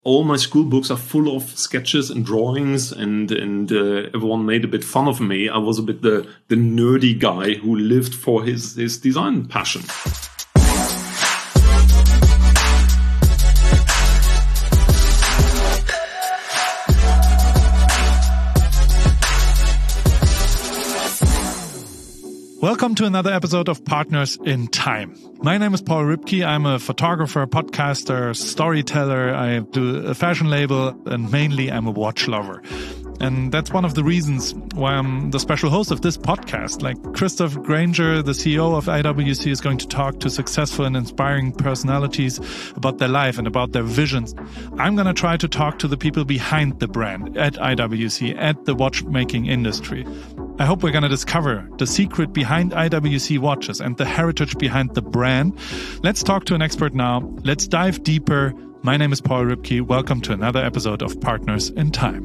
all my school books are full of sketches and drawings, and everyone made a bit fun of me. I was a bit the nerdy guy who lived for his design passion. Welcome to another episode of Partners in Time. My name is Paul Ripke. I'm a photographer, podcaster, storyteller. I do a fashion label, and mainly I'm a watch lover. And that's one of the reasons why I'm the special host of this podcast. Like Christoph Granger, the CEO of IWC, is going to talk to successful and inspiring personalities about their life and about their visions. I'm going to try to talk to the people behind the brand at IWC, at the watchmaking industry. I hope we're going to discover the secret behind IWC watches and the heritage behind the brand. Let's talk to an expert now. Let's dive deeper. My name is Paul Ripke. Welcome to another episode of Partners in Time.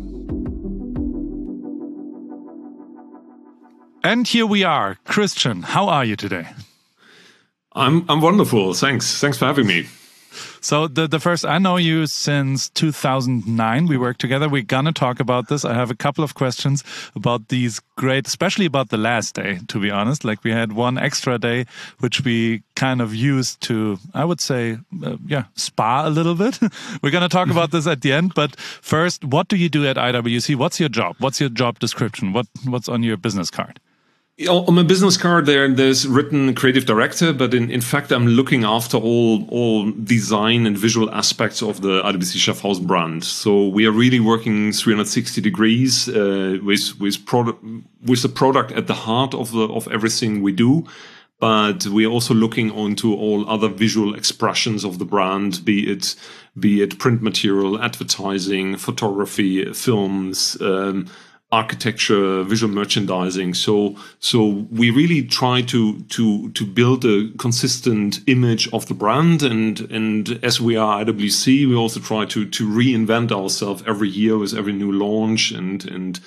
And here we are. Christian, how are you today? I'm wonderful. Thanks for having me. So the first, I know you since 2009. We worked together. We're going to talk about this. I have a couple of questions about these great, especially about the last day, to be honest. Like we had one extra day, which we kind of used to, I would say, spa a little bit. We're going to talk about this at the end. But first, what do you do at IWC? What's your job? What's your job description? What's on your business card? On my business card, there's written creative director, but in fact, I'm looking after all design and visual aspects of the IWC Schaffhausen brand. So we are really working 360 degrees with the product at the heart of everything we do. But we're also looking onto all other visual expressions of the brand, be it print material, advertising, photography, films, architecture, visual merchandising. So we really try to build a consistent image of the brand, and as we are IWC, we also try to reinvent ourselves every year with every new launch and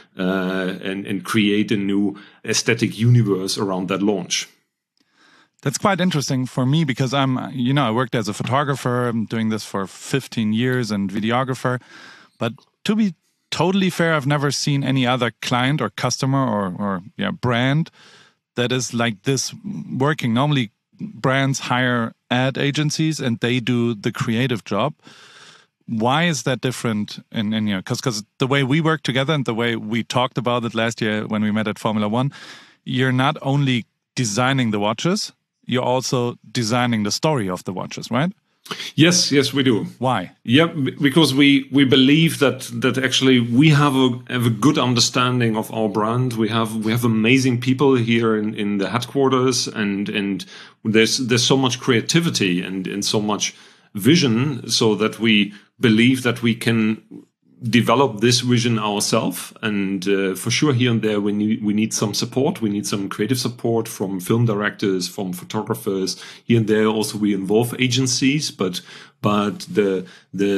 create a new aesthetic universe around that launch. That's quite interesting for me because I worked as a photographer. I'm doing this for 15 years and videographer, but to be totally fair, I've never seen any other client or customer or brand that is like this working. Normally, brands hire ad agencies and they do the creative job. Why is that different? Because the way we work together and the way we talked about it last year when we met at Formula One, you're not only designing the watches, you're also designing the story of the watches, right? Yes, we do. Why? Yeah, because we believe that actually we have a good understanding of our brand. We have amazing people here in the headquarters, and there's so much creativity and so much vision, so that we believe that we can develop this vision ourselves. And for sure, here and there, we need some support. We need some creative support from film directors, from photographers. Here and there, also we involve agencies, but the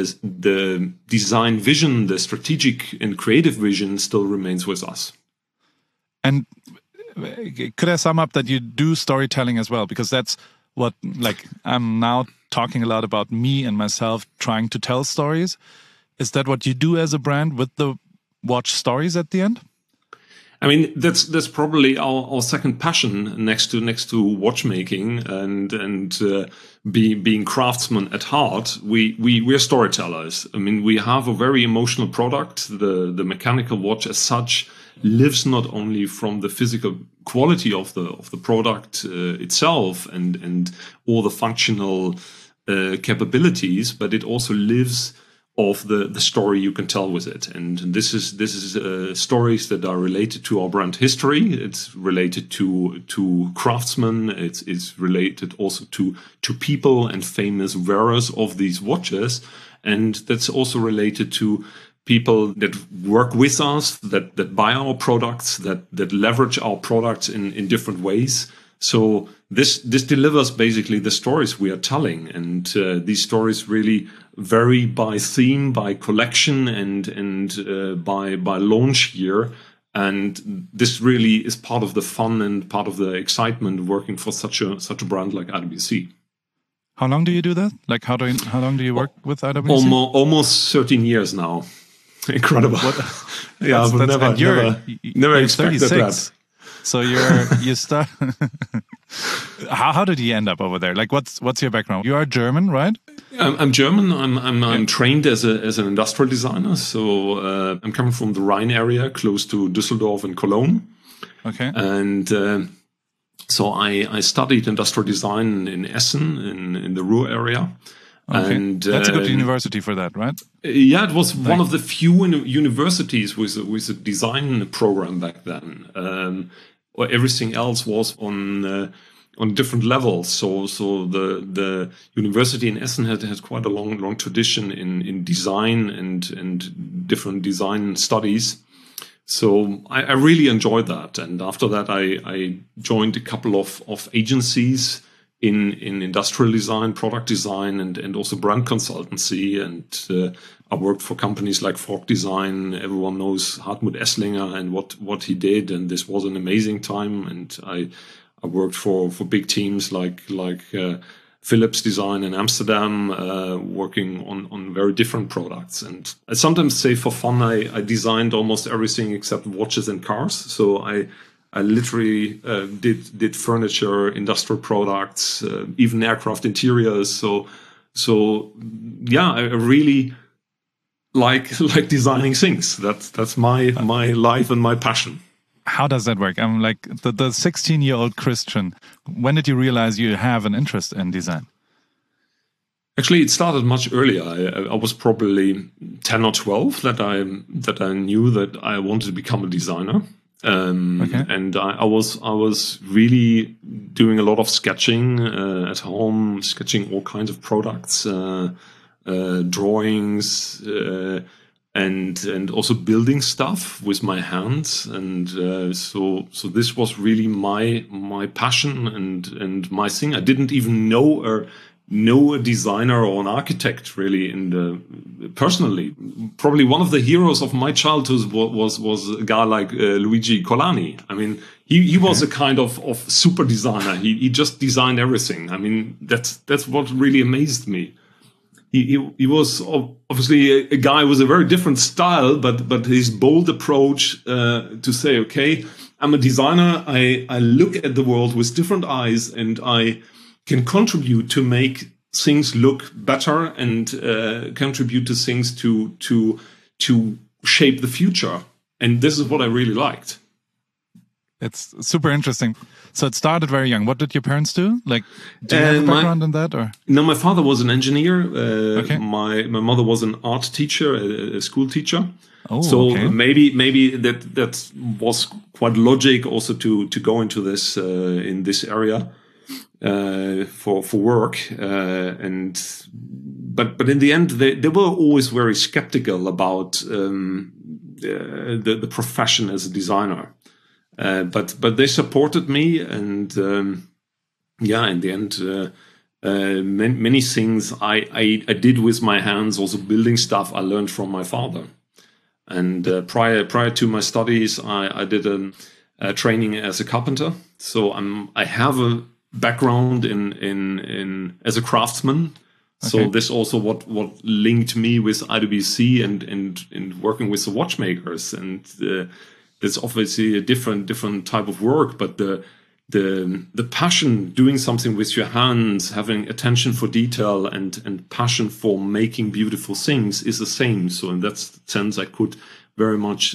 design vision, the strategic and creative vision, still remains with us. And could I sum up that you do storytelling as well? Because that's what, like, I'm now talking a lot about me and myself trying to tell stories. Is that what you do as a brand with the watch stories at the end? I mean, that's probably our second passion next to watchmaking and being craftsmen at heart. We're storytellers. I mean, we have a very emotional product. The mechanical watch as such lives not only from the physical quality of the product itself and all the functional capabilities, but it also lives of the story you can tell with it. And this is stories that are related to our brand history. It's related to craftsmen. It's related also to people and famous wearers of these watches. And that's also related to people that work with us, that buy our products, that leverage our products in different ways. So this delivers basically the stories we are telling, and these stories really vary by theme, by collection, and by launch year. And this really is part of the fun and part of the excitement working for such a brand like IWC. How long do you do that? Like, how long do you work with IWC? Almost 13 years now. Incredible. Yeah, I would never expected 36. That. So you start. How did you end up over there? Like, what's your background? You are German, right? I'm German. I'm trained as an industrial designer. So I'm coming from the Rhine area, close to Düsseldorf and Cologne. Okay. And so I studied industrial design in Essen, in the Ruhr area. Okay. And that's a good university for that, right? Yeah, it was one of the few universities with a design program back then. Everything else was on different levels. So the university in Essen had quite a long tradition in design and different design studies. So I really enjoyed that. And after that, I joined a couple of agencies in industrial design, product design, and also brand consultancy. And I worked for companies like Frog Design. Everyone knows Hartmut Esslinger and what he did. And this was an amazing time. And I worked for big teams like Philips Design in Amsterdam, working on very different products. And I sometimes say for fun, I designed almost everything except watches and cars. So I literally did furniture, industrial products, even aircraft interiors. So yeah, I really like designing things. That's my life and my passion. How does that work? I'm like the 16-year-old Christian. When did you realize you have an interest in design? Actually, it started much earlier. I was probably 10 or 12 that I knew that I wanted to become a designer. Okay. And I was really doing a lot of sketching at home, sketching all kinds of products, drawings, and also building stuff with my hands. And so this was really my passion and my thing. I didn't even know a designer or an architect really personally. Probably one of the heroes of my childhood was a guy like Luigi Colani. I mean, he was a kind of super designer. He just designed everything. I mean, that's what really amazed me. He was obviously a guy with a very different style, but his bold approach to say, okay, I'm a designer. I look at the world with different eyes, and I can contribute to make things look better and contribute to things to shape the future. And this is what I really liked. It's super interesting. So it started very young. What did your parents do? Like, do you have a background in that? Or no, my father was an engineer. Okay. My mother was an art teacher, a school teacher. Oh, so okay. maybe that was quite logic also to go into this in this area for work. But in the end, they were always very skeptical about the profession as a designer. But they supported me, and in the end, many things I did with my hands, also building stuff, I learned from my father. And prior to my studies, I did a training as a carpenter. So I have a background in as a craftsman. Okay. So this also what linked me with IWC and working with the watchmakers, and that's obviously a different type of work, but the passion, doing something with your hands, having attention for detail and passion for making beautiful things is the same. So in that sense, I could very much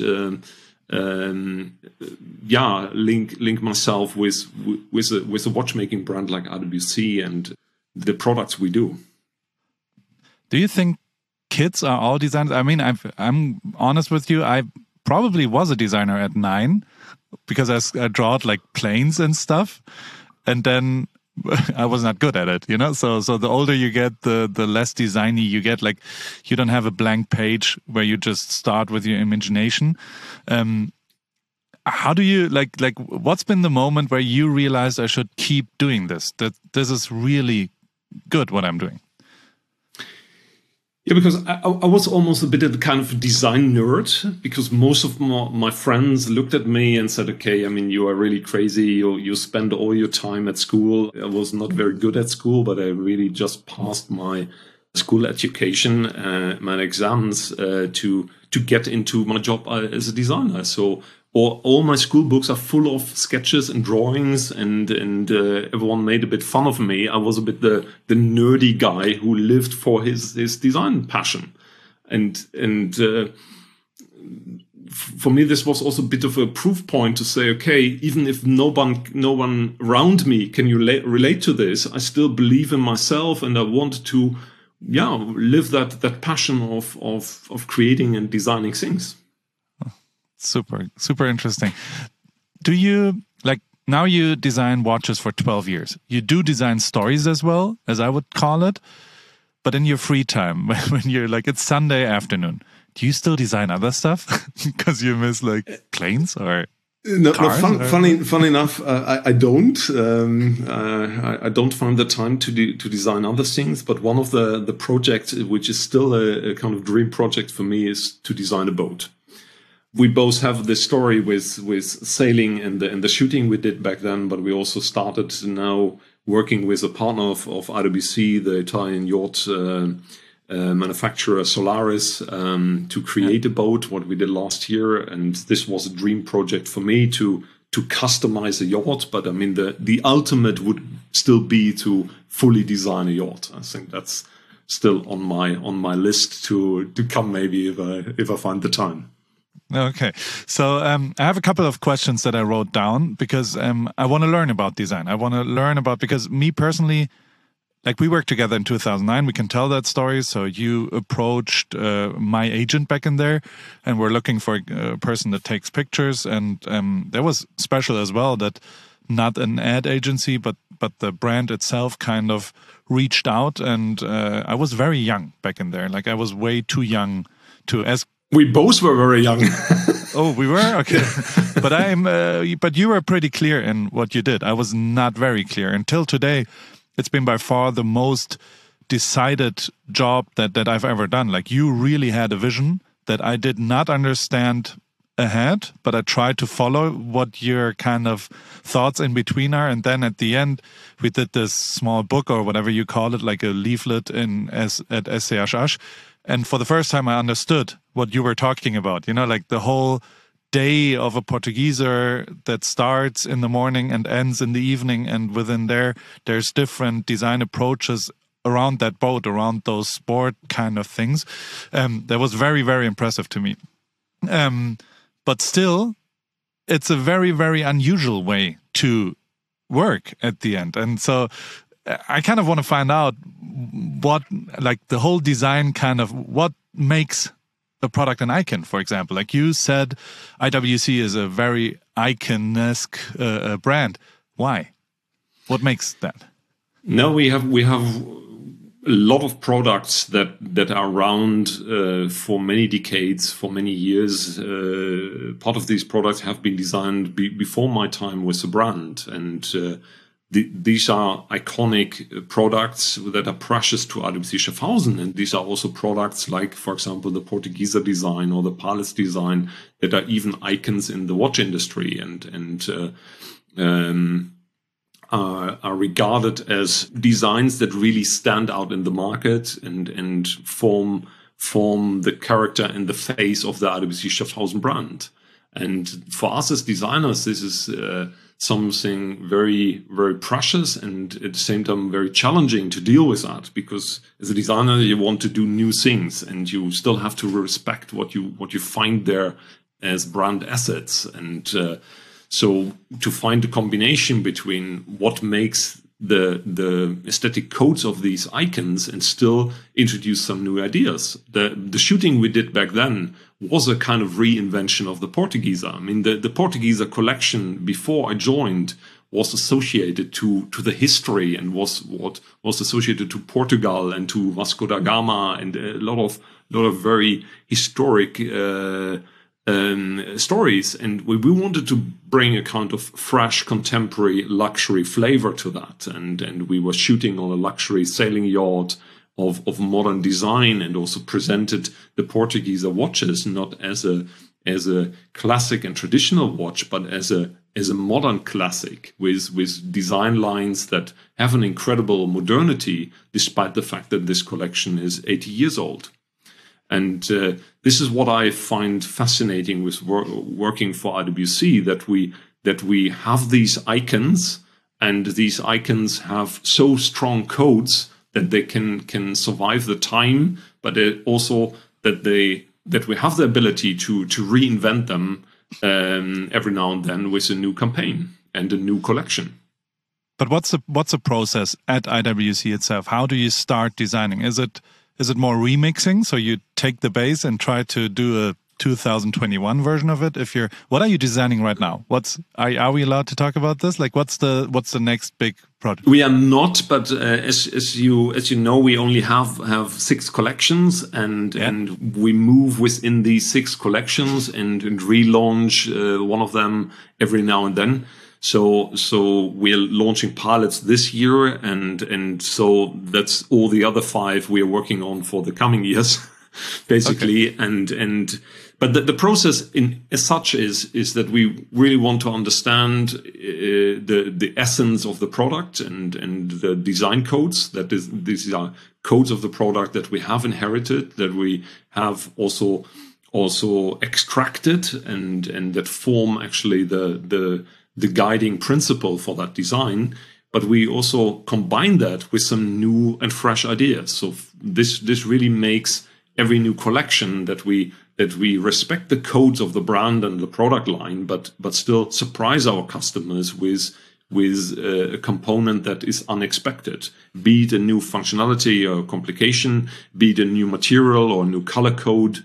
link myself with a watchmaking brand like IWC and the products we do. Do you think kids are all designers? I mean, I'm honest with you. I probably was a designer at 9 because I draw like planes and stuff, and then I was not good at it, you know. So the older you get, the less designy you get. Like, you don't have a blank page where you just start with your imagination. How do you like? What's been the moment where you realized I should keep doing this? That this is really good what I'm doing. Yeah, because I was almost a bit of a kind of design nerd, because most of my friends looked at me and said, okay, I mean, you are really crazy. You spend all your time at school. I was not very good at school, but I really just passed my school education, my exams to get into my job as a designer. So all my school books are full of sketches and drawings, and everyone made a bit fun of me. I was a bit the nerdy guy who lived for his design passion, and for me this was also a bit of a proof point to say, okay, even if no one around me can relate to this, I still believe in myself, and I want to live that passion of creating and designing things. Super interesting. Do you, like, now you design watches for 12 years. You do design stories as well, as I would call it. But in your free time, when you're like, it's Sunday afternoon, do you still design other stuff? Because you miss like planes or cars? Funny enough, I don't. I don't find the time to design other things. But one of the projects, which is still a kind of dream project for me, is to design a boat. We both have this story with sailing and the shooting we did back then, but we also started now working with a partner of IWC, the Italian yacht manufacturer Solaris, to create a boat, what we did last year. And this was a dream project for me to customize a yacht. But I mean, the ultimate would still be to fully design a yacht. I think that's still on my list to come, maybe if I find the time. Okay, so I have a couple of questions that I wrote down because I want to learn about design. I want to learn about, because me personally, like, we worked together in 2009. We can tell that story. So you approached my agent back in there, and we're looking for a person that takes pictures. And that was special as well, that not an ad agency, but the brand itself kind of reached out. And I was very young back in there. Like, I was way too young to ask. We both were very young. Oh, we were? Okay. But you were pretty clear in what you did. I was not very clear. Until today, it's been by far the most decided job that I've ever done. Like, you really had a vision that I did not understand ahead, but I tried to follow what your kind of thoughts in between are. And then at the end, we did this small book, or whatever you call it, like a leaflet at SCH. And for the first time, I understood what you were talking about. You know, like the whole day of a Portugieser that starts in the morning and ends in the evening. And within there's different design approaches around that boat, around those sport kind of things. That was very, very impressive to me. But still, it's a very, very unusual way to work at the end. And so I kind of want to find out what, like, the whole design kind of, what makes a product an icon, for example. Like you said, IWC is a very icon-esque brand. Why? What makes that? No, we have a lot of products that are around for many decades, for many years. Part of these products have been designed before my time with the brand, and these are iconic products that are precious to IWC Schaffhausen. And these are also products like, for example, the Portugieser design or the Palace design that are even icons in the watch industry and are regarded as designs that really stand out in the market and form the character and the face of the IWC Schaffhausen brand. And for us as designers, this is something very, very precious and at the same time very challenging to deal with that, because as a designer, you want to do new things and you still have to respect what you find there as brand assets. And so to find a combination between what makes the aesthetic codes of these icons and still introduce some new ideas. The shooting we did back then was a kind of reinvention of the Portugieser. I mean, the Portugieser collection before I joined was associated to the history and was associated to Portugal and to Vasco da Gama and a lot of very historic stories, and we wanted to bring a kind of fresh, contemporary, luxury flavor to that. And we were shooting on a luxury sailing yacht of modern design, and also presented the Portugieser watches not as a classic and traditional watch, but as a modern classic with design lines that have an incredible modernity, despite the fact that this collection is 80 years old. And this is what I find fascinating with working for IWC, that we have these icons, and these icons have so strong codes that they can survive the time, but also that we have the ability to reinvent them every now and then with a new campaign and a new collection. But what's the process at IWC itself? How do you start designing? Is it more remixing? So you take the base and try to do a 2021 version of it? What are you designing right now? Are we allowed to talk about this? Like, what's the next big project? We are not, but as you know, we only have 6 collections, and we move within these 6 collections and relaunch one of them every now and then. So we're launching pilots this year, and so that's all the other 5 we are working on for the coming years, basically. Okay. But the process as such is that we really want to understand the essence of the product and the design codes. These are codes of the product that we have inherited, that we have also extracted, and that form actually the guiding principle for that design. But we also combine that with some new and fresh ideas. So this really makes every new collection that we respect the codes of the brand and the product line, but still surprise our customers with a component that is unexpected, be it a new functionality or complication, be it a new material or new color code,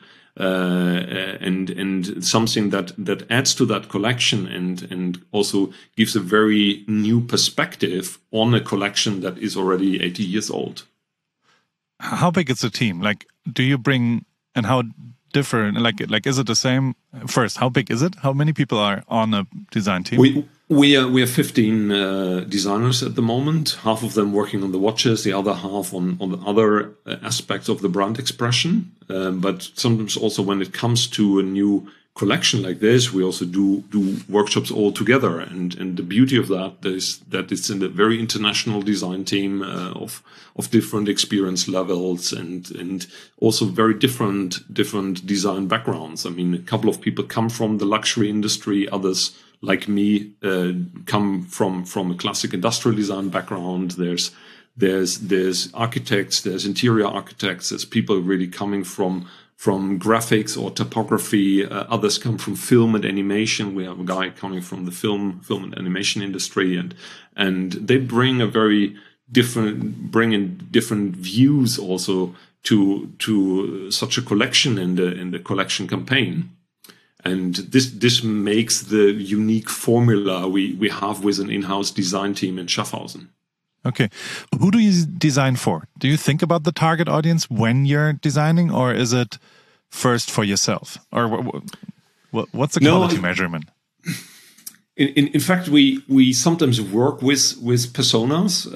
and something that adds to that collection and also gives a very new perspective on a collection that is already 80 years old. How big is the team? Like, do you bring, and how different, like is it the same? First, how big is it? How many people are on a design team? We are 15 designers at the moment, half of them working on the watches, the other half on the other aspects of the brand expression. But sometimes also when it comes to a new collection like this, we also do workshops all together. And the beauty of that is that it's in a very international design team of different experience levels and also very different design backgrounds. I mean, a couple of people come from the luxury industry, others like me come from a classic industrial design background. There's architects, there's interior architects, there's people really coming from graphics or typography. Others come from film and animation. We have a guy coming from the film and animation industry, and they bring different views also to such a collection in the collection campaign. And this makes the unique formula we have with an in-house design team in Schaffhausen. Okay. Who do you design for? Do you think about the target audience when you're designing, or is it first for yourself? Or what's the quality measurement? In fact, we sometimes work with personas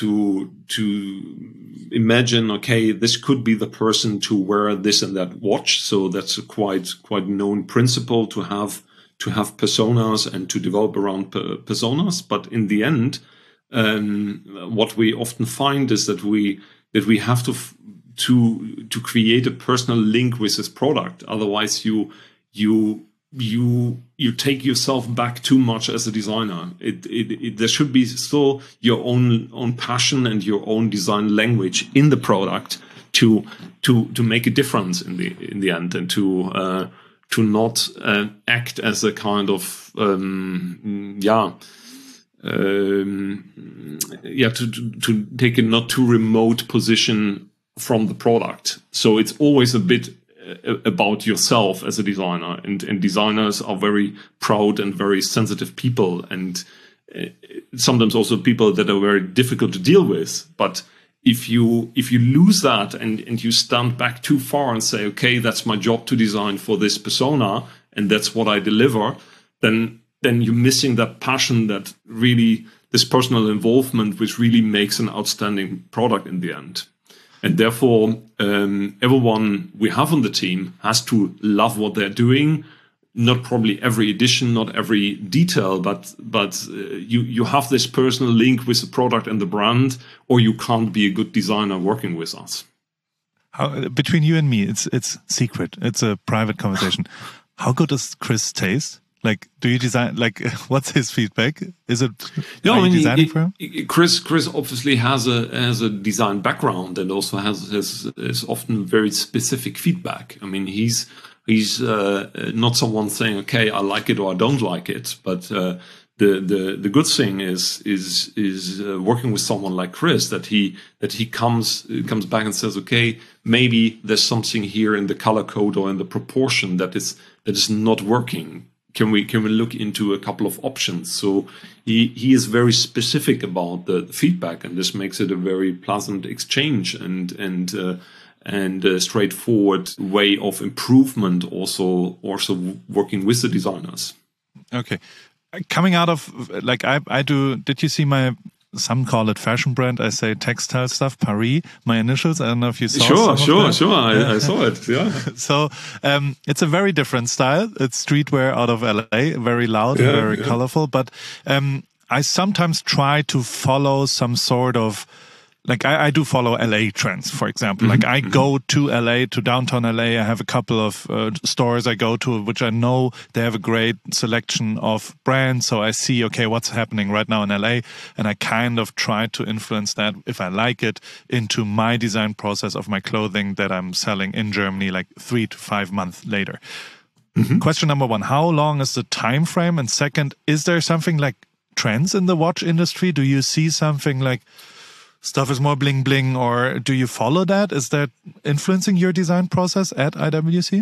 to imagine, okay, this could be the person to wear this and that watch. So that's a quite known principle to have personas and to develop around personas. But in the end, what we often find is that we have to create a personal link with this product. Otherwise, you take yourself back too much as a designer. There should be still your own passion and your own design language in the product to make a difference in the end, and to not act as a kind of to take a not too remote position from the product. So it's always a bit about yourself as a designer, and designers are very proud and very sensitive people, and sometimes also people that are very difficult to deal with. But if you lose that and you stand back too far and say, okay, that's my job to design for this persona and that's what I deliver, then you're missing that passion, that really this personal involvement, which really makes an outstanding product in the end. And therefore, everyone we have on the team has to love what they're doing. Not probably every edition, not every detail, but you have this personal link with the product and the brand, or you can't be a good designer working with us. Between you and me, it's secret. It's a private conversation. How good does Chris taste? Like, do you design? Like, what's his feedback? Is it? Are you designing for him? Chris obviously has a design background and also has often very specific feedback. I mean, he's not someone saying, okay, I like it or I don't like it, but the good thing is working with someone like Chris, that he comes back and says, okay, maybe there's something here in the color code or in the proportion that is not working. Can we look into a couple of options? So he is very specific about the feedback, and this makes it a very pleasant exchange and a straightforward way of improvement. Also working with the designers. Okay. Coming out of, like, I do, did you see some call it fashion brand, I say textile stuff, Paris, my initials, I don't know if you saw Sure, I saw it, yeah. So it's a very different style. It's streetwear out of LA, very loud and very colorful, but I sometimes try to follow some sort of, like, I do follow LA trends, for example. Like, I go to LA, to downtown LA. I have a couple of stores I go to, which I know they have a great selection of brands. So I see, okay, what's happening right now in LA? And I kind of try to influence that, if I like it, into my design process of my clothing that I'm selling in Germany, like 3 to 5 months later. Question number 1, how long is the time frame? And second, is there something like trends in the watch industry? Do you see something like stuff is more bling bling, or do you follow that? Is that influencing your design process at IWC?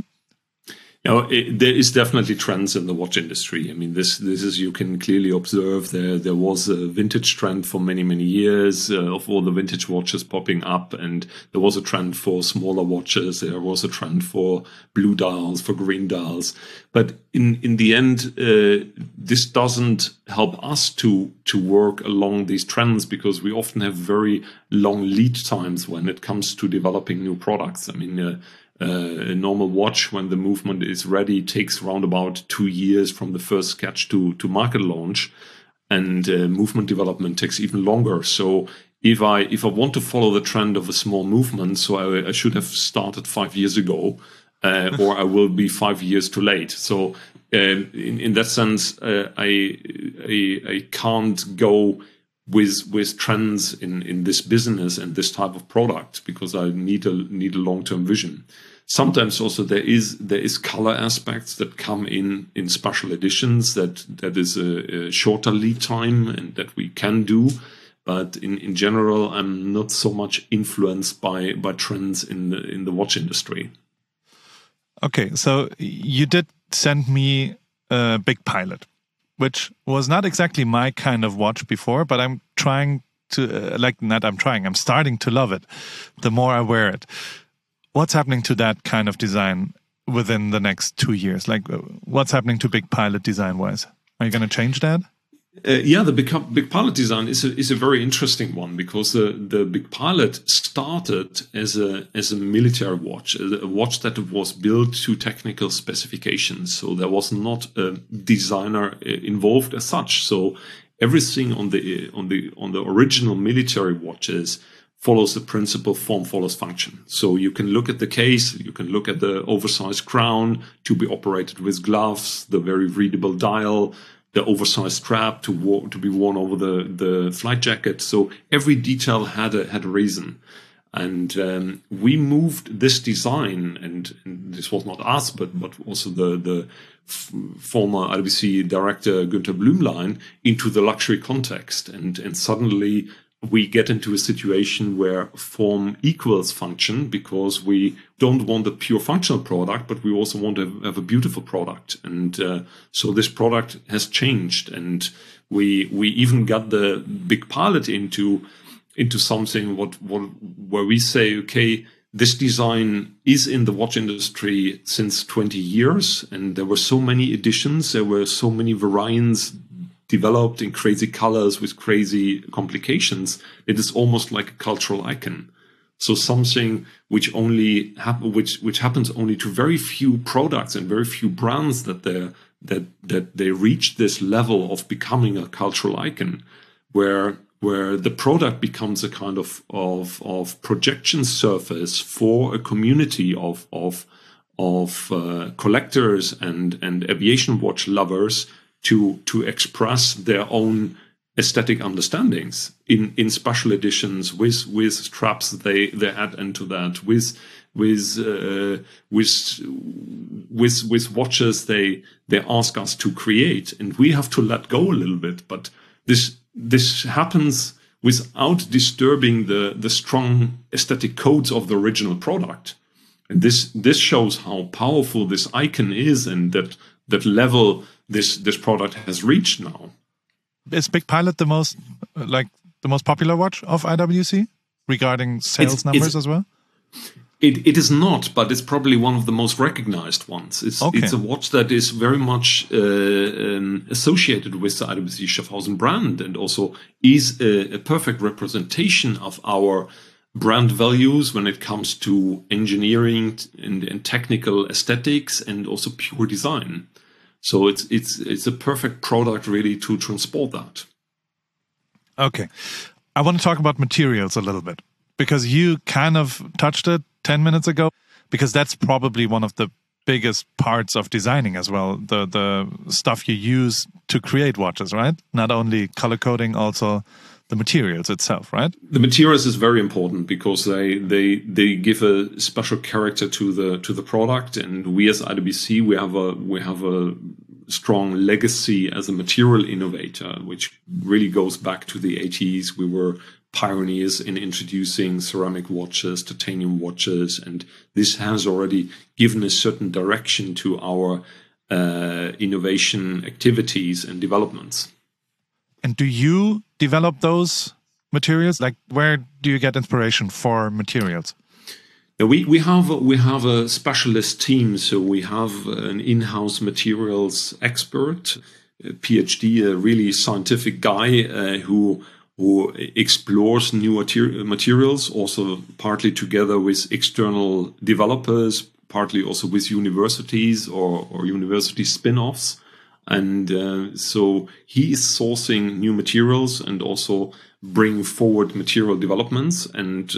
There is definitely trends in the watch industry. I mean, this is, you can clearly observe there was a vintage trend for many years of all the vintage watches popping up, and there was a trend for smaller watches. There was a trend for blue dials, for green dials. But in the end, this doesn't help us to work along these trends, because we often have very long lead times when it comes to developing new products. I mean, a normal watch, when the movement is ready, takes around about 2 years from the first sketch to market launch, and movement development takes even longer. So if I want to follow the trend of a small movement, so I should have started 5 years ago, or I will be 5 years too late. So in that sense, I can't go with trends in this business and this type of product, because I need a long-term vision. Sometimes also there is color aspects that come in special editions that is a shorter lead time and that we can do. But in general, I'm not so much influenced by trends in the watch industry. Okay, so you did send me a Big Pilot, which was not exactly my kind of watch before, but I'm trying to, I'm starting to love it the more I wear it. What's happening to that kind of design within the next 2 years? Like, what's happening to Big Pilot design-wise? Are you going to change that? The Big Pilot design is a very interesting one, because the Big Pilot started as a military watch, a watch that was built to technical specifications. So there was not a designer involved as such. So everything on the original military watches follows the principle form follows function. So you can look at the case, you can look at the oversized crown to be operated with gloves, the very readable dial, the oversized strap to be worn over the flight jacket. So every detail had a reason. And we moved this design, and this was not us, but also the former IWC director Günter Blümlein, into the luxury context. And suddenly we get into a situation where form equals function, because we don't want a pure functional product, but we also want to have a beautiful product. And so this product has changed, and we even got the Big Pilot into something where we say, okay, this design is in the watch industry since 20 years, and there were so many editions, there were so many variants developed in crazy colors with crazy complications. It is almost like a cultural icon. So something which which happens only to very few products and very few brands that they reach this level of becoming a cultural icon, where the product becomes a kind of projection surface for a community of collectors and aviation watch lovers to express their own aesthetic understandings in special editions with straps they add into that, with watches they ask us to create, and we have to let go a little bit. But this happens without disturbing the strong aesthetic codes of the original product. And this shows how powerful this icon is, and that level this product has reached now. Is Big Pilot the most popular watch of IWC regarding sales numbers as well? It is not, but it's probably one of the most recognized ones. It's a watch that is very much associated with the IWC Schaffhausen brand, and also is a perfect representation of our brand values when it comes to engineering and technical aesthetics, and also pure design. So it's a perfect product really to transport that. Okay. I want to talk about materials a little bit, because you kind of touched it 10 minutes ago, because that's probably one of the biggest parts of designing as well, the stuff you use to create watches, right? Not only color coding, also the materials itself, right? The materials is very important, because they give a special character to the product, and we as IWC we have a strong legacy as a material innovator, which really goes back to the 80s. We were pioneers in introducing ceramic watches, titanium watches, and this has already given a certain direction to our innovation activities and developments. And do you develop those materials? Like, where do you get inspiration for materials? We have a specialist team. So we have an in-house materials expert, a PhD, a really scientific guy who explores new materials, also partly together with external developers, partly also with universities or university spin-offs. And so he is sourcing new materials and also bringing forward material developments. And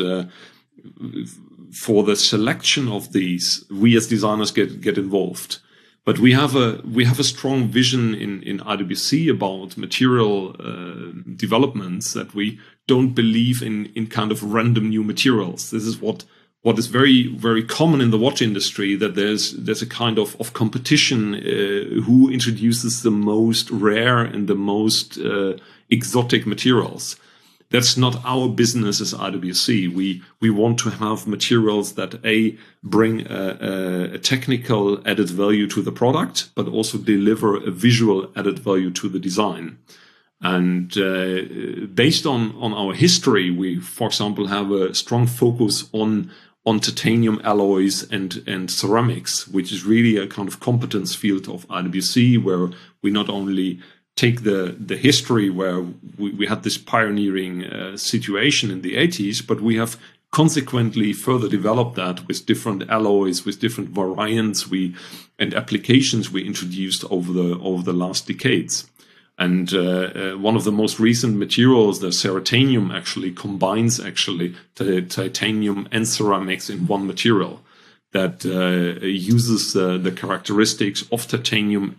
for the selection of these, we as designers get involved. But we have a strong vision in IWC about material developments, that we don't believe in kind of random new materials. This is what is very, very common in the watch industry, that there's a kind of competition who introduces the most rare and the most exotic materials. That's not our business as IWC. We want to have materials that bring a technical added value to the product, but also deliver a visual added value to the design. And based on our history, we, for example, have a strong focus on titanium alloys and ceramics, which is really a kind of competence field of IWC, where we not only take the history where we had this pioneering situation in the 80s, but we have consequently further developed that with different alloys, with different variants and applications we introduced over the last decades. And one of the most recent materials, the ceratanium, actually combines the titanium and ceramics in one material that uses the characteristics of titanium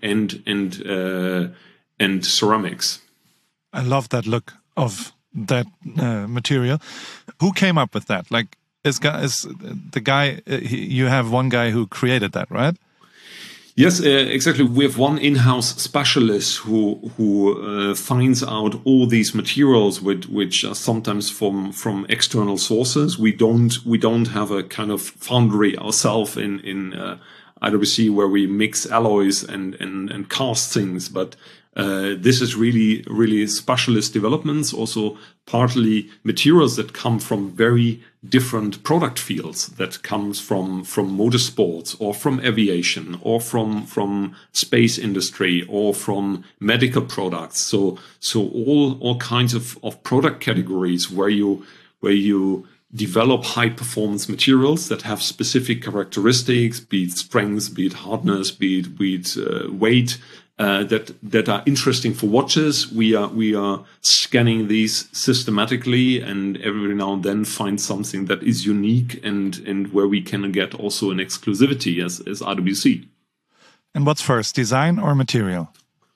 and ceramics. I love that look of that material. Who came up with that? Like, is the guy? You have one guy who created that, right? Yes, exactly. We have one in-house specialist who finds out all these materials, which are sometimes from external sources. We don't have a kind of foundry ourselves in IWC where we mix alloys and cast things, but this is really, really specialist developments, also partly materials that come from very different product fields, that comes from motorsports or from aviation or from space industry or from medical products. So all kinds of product categories where you develop high performance materials that have specific characteristics, be it strength, be it hardness, be it weight, that are interesting for watches. We are scanning these systematically, and every now and then find something that is unique and where we can get also an exclusivity as IWC. And what's first, design or material?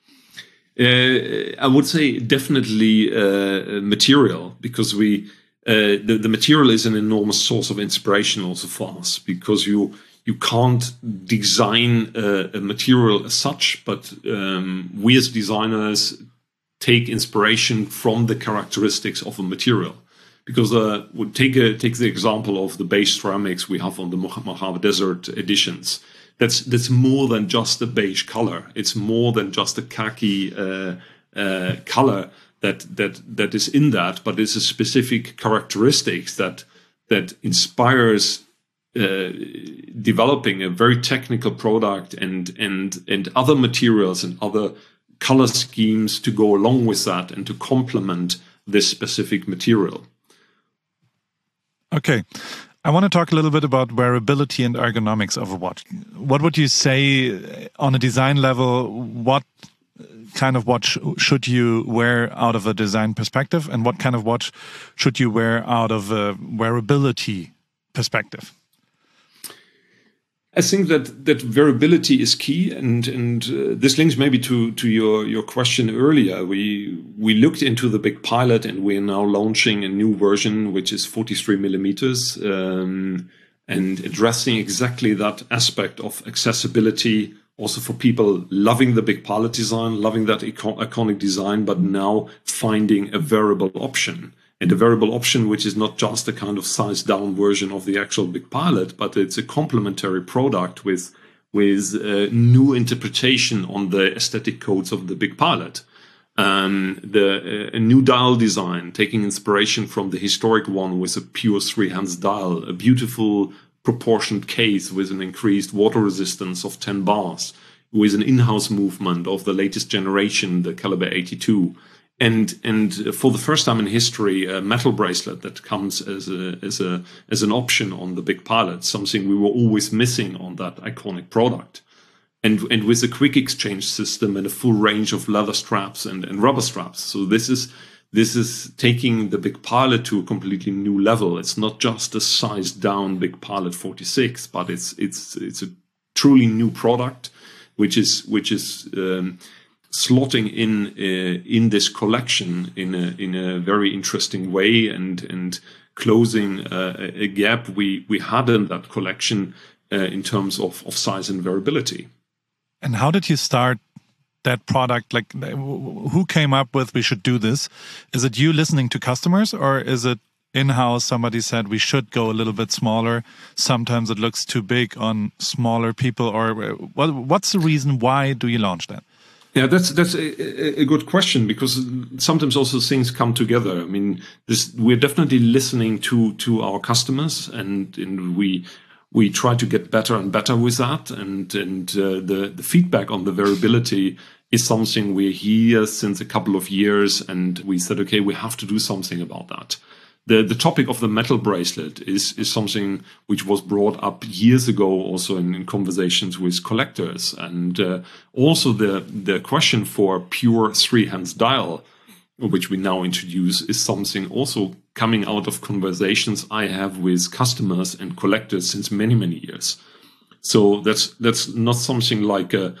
I would say definitely material, because the material is an enormous source of inspiration also for us, because you can't design a material as such, but we as designers take inspiration from the characteristics of a material. Because take the example of the beige ceramics we have on the Mojave Desert editions. That's more than just a beige color. It's more than just a khaki color that is in that, but it's a specific characteristics that inspires developing a very technical product and other materials and other color schemes to go along with that and to complement this specific material. Okay. I want to talk a little bit about wearability and ergonomics of a watch. What would you say on a design level? What kind of watch should you wear out of a design perspective, and what kind of watch should you wear out of a wearability perspective? I think that variability is key, and this links maybe to your question earlier. We looked into the Big Pilot, and we are now launching a new version which is 43 millimeters, and addressing exactly that aspect of accessibility. Also for people loving the Big Pilot design, loving that iconic design, but now finding a wearable option. And a wearable option which is not just a kind of sized down version of the actual Big Pilot, but it's a complementary product with new interpretation on the aesthetic codes of the Big Pilot. A new dial design, taking inspiration from the historic one with a pure 3-hands dial, a beautiful proportioned case with an increased water resistance of 10 bars, with an in-house movement of the latest generation, the Caliber 82. And for the first time in history, a metal bracelet that comes as an option on the Big Pilot, something we were always missing on that iconic product. And with a quick exchange system and a full range of leather straps and rubber straps. So this is taking the Big Pilot to a completely new level. It's not just a sized down Big Pilot 46, but it's a truly new product, which is slotting in this collection in a very interesting way and closing a gap we had in that collection in terms of size and variability. And how did you start that product? Like, who came up with we should do this? Is it you listening to customers, or is it in-house somebody said we should go a little bit smaller? Sometimes it looks too big on smaller people, or what's the reason? Why do you launch that? Yeah, that's a good question, because sometimes also things come together. I mean, we're definitely listening to our customers, and we try to get better and better with that. And the feedback on the variability is something we hear since a couple of years, and we said, okay, we have to do something about that. The topic of the metal bracelet is something which was brought up years ago, also in conversations with collectors, and also the question for pure 3-hands dial, which we now introduce, is something also coming out of conversations I have with customers and collectors since many years. So that's not something like a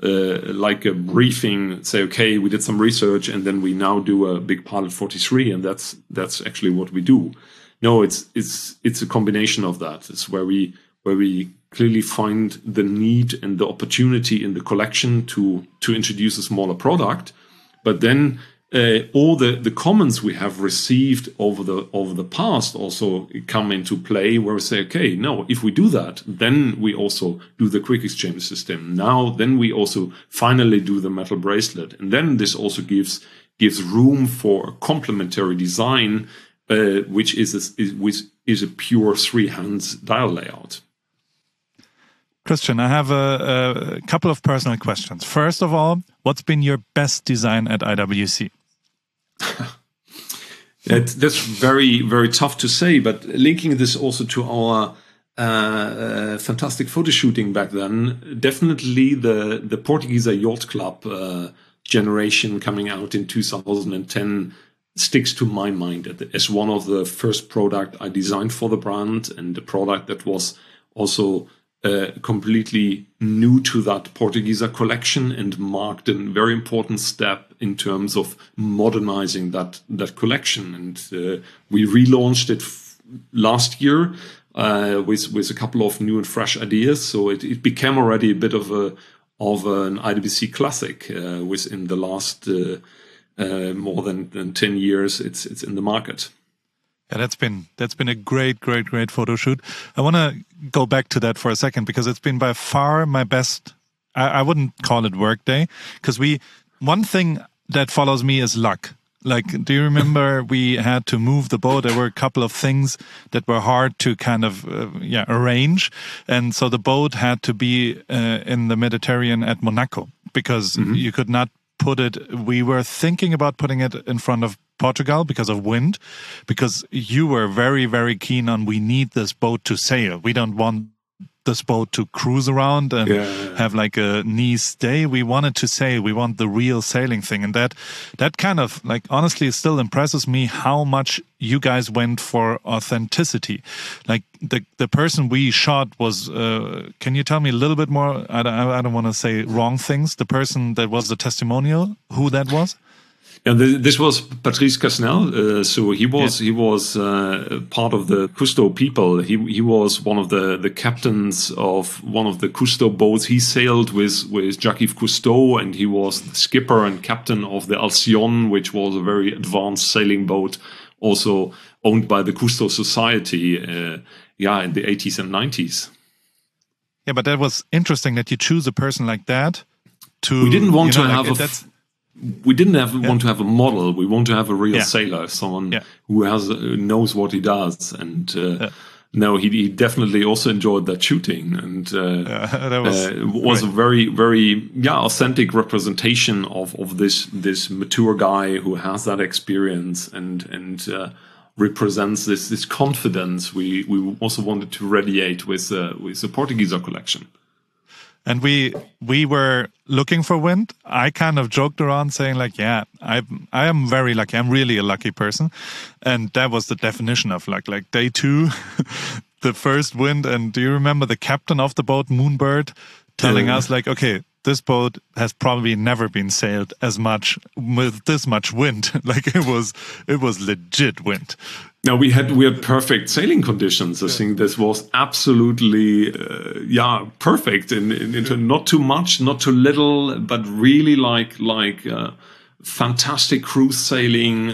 briefing, say, okay, we did some research and then we now do a Big Pilot 43, and that's actually what we do. No, it's a combination of that. It's where we clearly find the need and the opportunity in the collection to introduce a smaller product, but then all the comments we have received over the past also come into play, where we say, okay, no, if we do that, then we also do the quick exchange system. Then we also finally do the metal bracelet, and then this also gives room for complementary design, which is a pure 3-hands dial layout. Christian, I have a couple of personal questions. First of all, what's been your best design at IWC? That's very, very tough to say, but linking this also to our fantastic photo shooting back then, definitely the Portugieser Yacht Club generation coming out in 2010 sticks to my mind as one of the first product I designed for the brand, and a product that was also completely new to that Portugieser collection and marked a very important step in terms of modernizing that collection. And we relaunched it last year with a couple of new and fresh ideas. So it became already a bit of an IWC classic within the last more than 10 years. It's in the market. Yeah, that's been a great photo shoot. I want to go back to that for a second, because it's been by far my best. I wouldn't call it work day, because one thing that follows me is luck. Like, do you remember we had to move the boat? There were a couple of things that were hard to kind of arrange, and so the boat had to be in the Mediterranean at Monaco, because you could not put it. We were thinking about putting it in front of Portugal because of wind, because you were very, very keen on, we need this boat to sail. We don't want this boat to cruise around and have like a Nice day. We wanted to sail. We want the real sailing thing. And that kind of, like, honestly still impresses me how much you guys went for authenticity. Like the person we shot was, can you tell me a little bit more? I don't want to say wrong things. The person that was the testimonial, who that was? Yeah, this was Patrice Casnel. So he was part of the Cousteau people. He was one of the captains of one of the Cousteau boats. He sailed with Jacques-Yves Cousteau, and he was the skipper and captain of the Alcyon, which was a very advanced sailing boat, also owned by the Cousteau Society. In the 80s and 90s. Yeah, but that was interesting that you choose a person like that. We didn't want to have want to have a model. We want to have a real sailor, someone who knows what he does. And no, he definitely also enjoyed that shooting, and that was a very, very authentic representation of this mature guy who has that experience and represents this confidence we also wanted to radiate with the Portugieser collection. And we were looking for wind. I kind of joked around saying like, I am very lucky. I'm really a lucky person. And that was the definition of luck. Like day 2, the first wind. And do you remember the captain of the boat, Moonbird, telling us like, okay, this boat has probably never been sailed as much with this much wind. Like it was legit wind. Now we had perfect sailing conditions. I think this was absolutely perfect. In not too much, not too little, but really like fantastic cruise sailing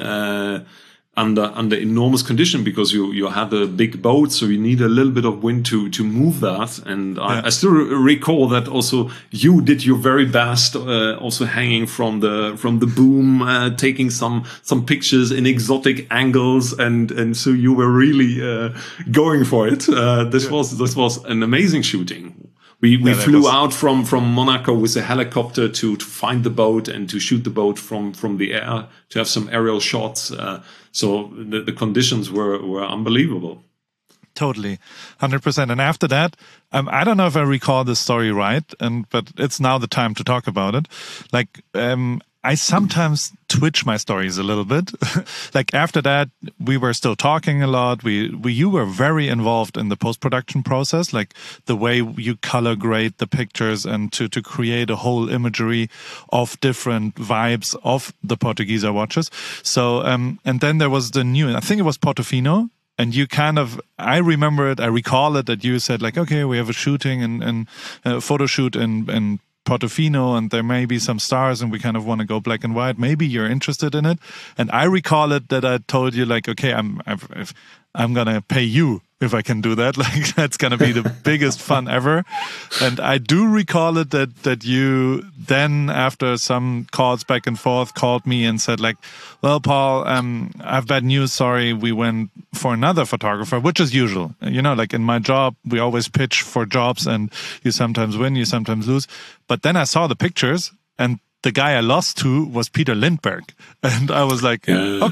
under enormous condition, because you had a big boat, so you need a little bit of wind to move that. And I still recall that also you did your very best, also hanging from the boom, taking some pictures in exotic angles, and so you were really going for it. This was an amazing shooting. We flew out from Monaco with a helicopter to find the boat and to shoot the boat from the air, to have some aerial shots. So the conditions were unbelievable. Totally, 100%. And after that, I don't know if I recall this story right, but it's now the time to talk about it. Like, I sometimes twitch my stories a little bit. Like after that, we were still talking a lot. You were very involved in the post-production process, like the way you color grade the pictures and to create a whole imagery of different vibes of the Portugieser watches. So, and then there was I think it was Portofino. And you I remember it, I recall it, that you said like, okay, we have a shooting and a photo shoot in Portofino, and there may be some stars, and we kind of want to go black and white. Maybe you're interested in it. And I recall it that I told you like, okay, I'm gonna pay you if I can do that. Like that's gonna be the biggest fun ever. And I do recall it that you then, after some calls back and forth, called me and said like, well, Paul, I have bad news. Sorry, we went for another photographer, which is usual. You know, like in my job, we always pitch for jobs, and you sometimes win, you sometimes lose. But then I saw the pictures, and the guy I lost to was Peter Lindbergh, and I was like, okay.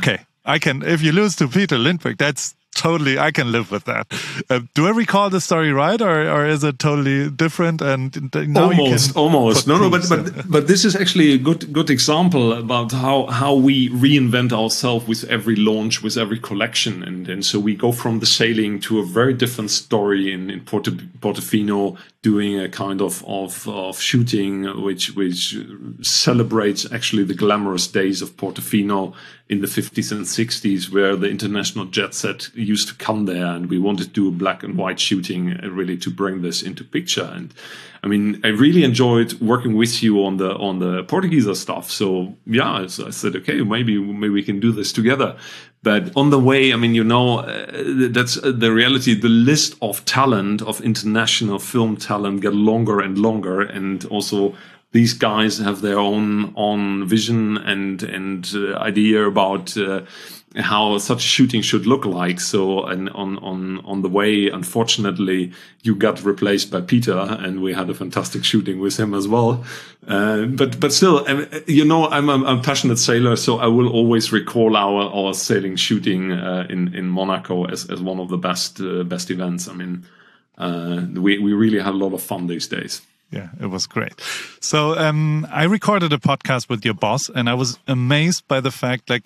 if you lose to Peter Lindbergh, that's totally, I can live with that. Do I recall the story right, or is it totally different? And now almost. No, but this is actually a good example about how we reinvent ourselves with every launch, with every collection, and so we go from the sailing to a very different story in Portofino, doing a kind of shooting which celebrates actually the glamorous days of Portofino in the 50s and 60s, where the international jet set used to come there, and we wanted to do a black and white shooting really to bring this into picture. And I mean, I really enjoyed working with you on the Portugieser stuff. So yeah, so I said, okay, maybe we can do this together. But on the way, I mean, that's the reality. The list of talent, of international film talent, get longer and longer, and also these guys have their own vision and idea about how such shooting should look like. So, and on the way, unfortunately, you got replaced by Peter, and we had a fantastic shooting with him as well. But still, I'm a passionate sailor, so I will always recall our sailing shooting in Monaco as one of the best events. I mean, we really had a lot of fun these days. Yeah, it was great. So I recorded a podcast with your boss, and I was amazed by the fact, that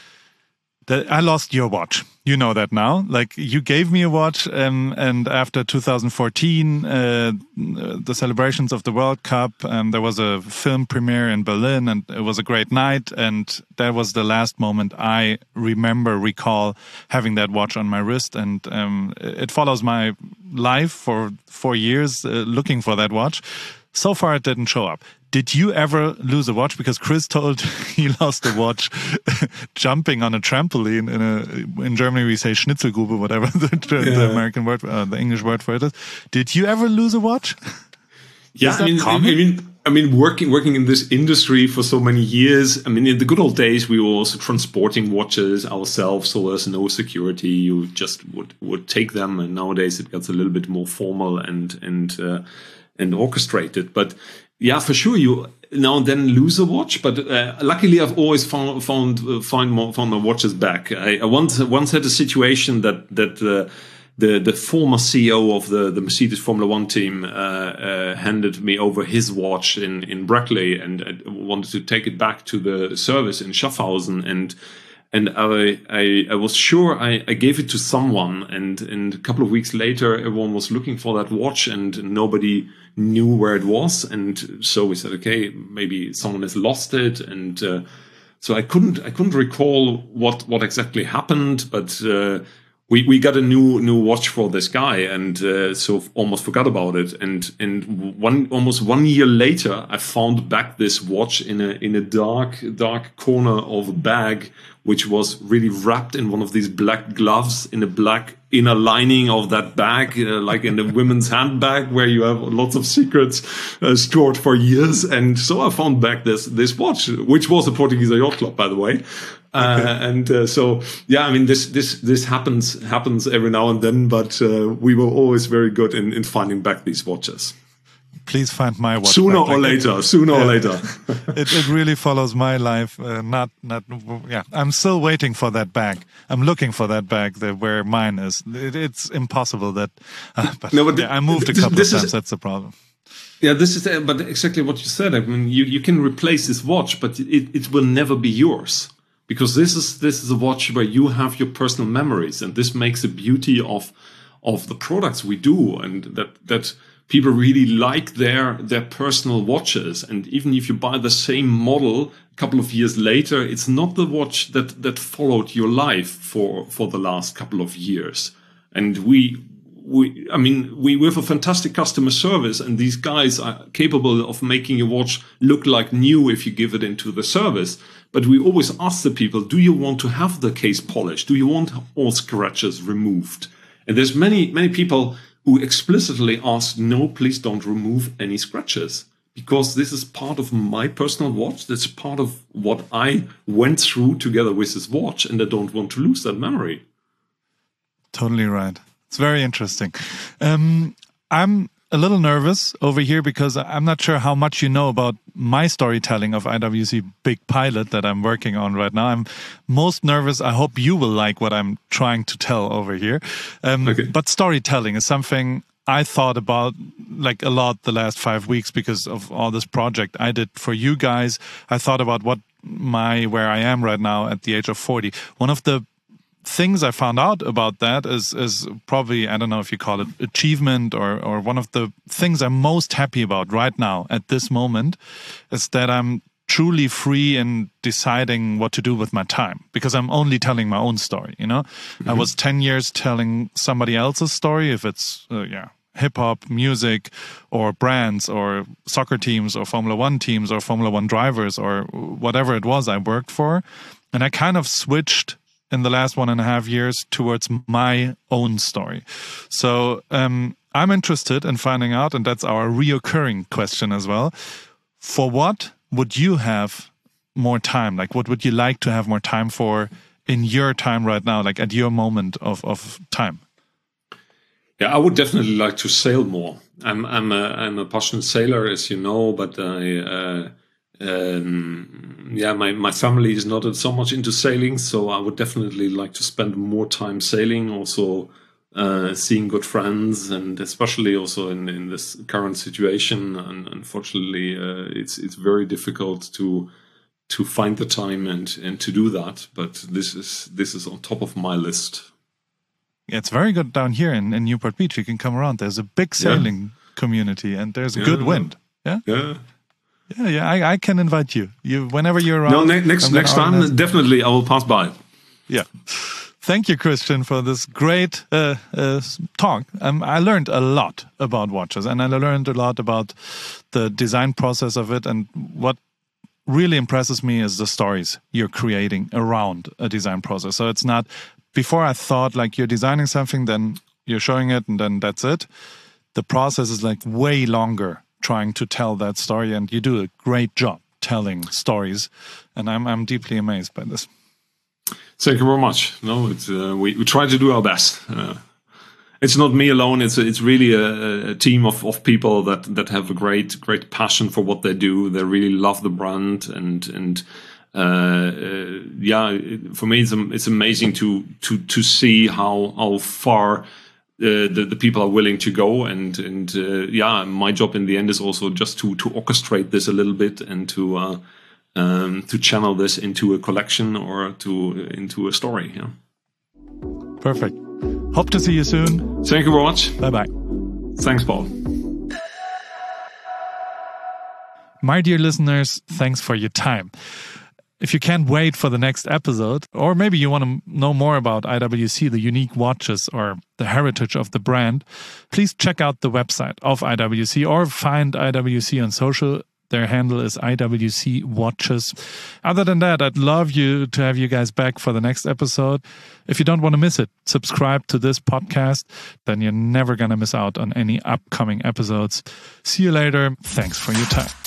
I lost your watch. You know that now. Like, you gave me a watch, and after 2014, the celebrations of the World Cup, there was a film premiere in Berlin, and it was a great night. And that was the last moment I recall having that watch on my wrist. And it follows my life for 4 years, looking for that watch. So far, it didn't show up. Did you ever lose a watch? Because Chris told he lost a watch jumping on a trampoline in Germany we say Schnitzelgrube, whatever the American word, the English word for it is. Did you ever lose a watch? Yeah, I mean, working in this industry for so many years. I mean, in the good old days, we were also transporting watches ourselves, so there's no security. You just would take them, and nowadays it gets a little bit more formal and orchestrated. But yeah, for sure, you now and then lose a watch, but luckily I've always found my watches back. I once had a situation that the former CEO of the Mercedes Formula One team handed me over his watch in Brackley, and I wanted to take it back to the service in Schaffhausen, and I was sure I gave it to someone, and a couple of weeks later, everyone was looking for that watch, and nobody knew where it was. And so we said, okay, maybe someone has lost it. And so I couldn't recall what exactly happened, but we got a new watch for this guy, and so almost forgot about it. And almost 1 year later, I found back this watch in a dark corner of a bag, which was really wrapped in one of these black gloves, in a black inner lining of that bag, like in a women's handbag where you have lots of secrets stored for years. And so I found back this watch, which was a Portugieser Yacht Club, by the way. So yeah, I mean, this happens every now and then, but we were always very good in finding back these watches. Please find my watch sooner or later. It really follows my life. I'm still waiting for that bag. I'm looking for that bag where mine is. It's impossible that. I moved a couple of times. That's the problem. Yeah, this is but exactly what you said. I mean, you can replace this watch, but it will never be yours, because this is a watch where you have your personal memories, and this makes the beauty of the products we do, and that people really like their personal watches. And even if you buy the same model a couple of years later, it's not the watch that followed your life for the last couple of years. And we have a fantastic customer service, and these guys are capable of making your watch look like new if you give it into the service. But we always ask the people, do you want to have the case polished? Do you want all scratches removed? And there's many people who explicitly ask, no, please don't remove any scratches, because this is part of my personal watch. That's part of what I went through together with this watch, and I don't want to lose that memory. Totally right. It's very interesting. I'm a little nervous over here because I'm not sure how much you know about my storytelling of IWC Big Pilot that I'm working on right now. I'm most nervous. I hope you will like what I'm trying to tell over here. Okay. But storytelling is something I thought about like a lot the last 5 weeks because of all this project I did for you guys. I thought about where I am right now at the age of 40. One of the things I found out about that is probably, I don't know if you call it achievement or one of the things I'm most happy about right now at this moment is that I'm truly free in deciding what to do with my time because I'm only telling my own story, you know? Mm-hmm. I was 10 years telling somebody else's story, if it's, hip-hop, music, or brands, or soccer teams, or Formula One teams, or Formula One drivers, or whatever it was I worked for. And I kind of switched in the last 1.5 years towards my own story. So I'm interested in finding out, and that's our reoccurring question as well, for what would you have more time? Like, what would you like to have more time for in your time right now, like at your moment of time? Yeah, I would definitely like to sail more. I'm a passionate sailor, as you know, but my family is not so much into sailing, so I would definitely like to spend more time sailing, also seeing good friends, and especially also in this current situation. And unfortunately, it's very difficult to find the time and to do that. But this is on top of my list. Yeah, it's very good down here in Newport Beach. You can come around. There's a big sailing community, and there's good wind. Yeah, I can invite you. Whenever you're around. No, next time, definitely I will pass by. Yeah. Thank you, Christian, for this great talk. I learned a lot about watches, and I learned a lot about the design process of it. And what really impresses me is the stories you're creating around a design process. So it's not, before I thought like you're designing something, then you're showing it, and then that's it. The process is like way longer, trying to tell that story, and you do a great job telling stories, and I'm deeply amazed by this. Thank you very much. No, it's we try to do our best. It's not me alone. It's really a team of people that have a great passion for what they do. They really love the brand, and for me it's amazing to see how far the people are willing to go, and my job in the end is also just to orchestrate this a little bit and to channel this into a collection or into a story. Yeah. Perfect. Hope to see you soon. Thank you very much. Bye-bye. Thanks, Paul. My dear listeners, thanks for your time. If you can't wait for the next episode, or maybe you want to know more about IWC, the unique watches or the heritage of the brand, please check out the website of IWC or find IWC on social. Their handle is IWC Watches. Other than that, I'd love to have you guys back for the next episode. If you don't want to miss it, subscribe to this podcast. Then you're never going to miss out on any upcoming episodes. See you later. Thanks for your time.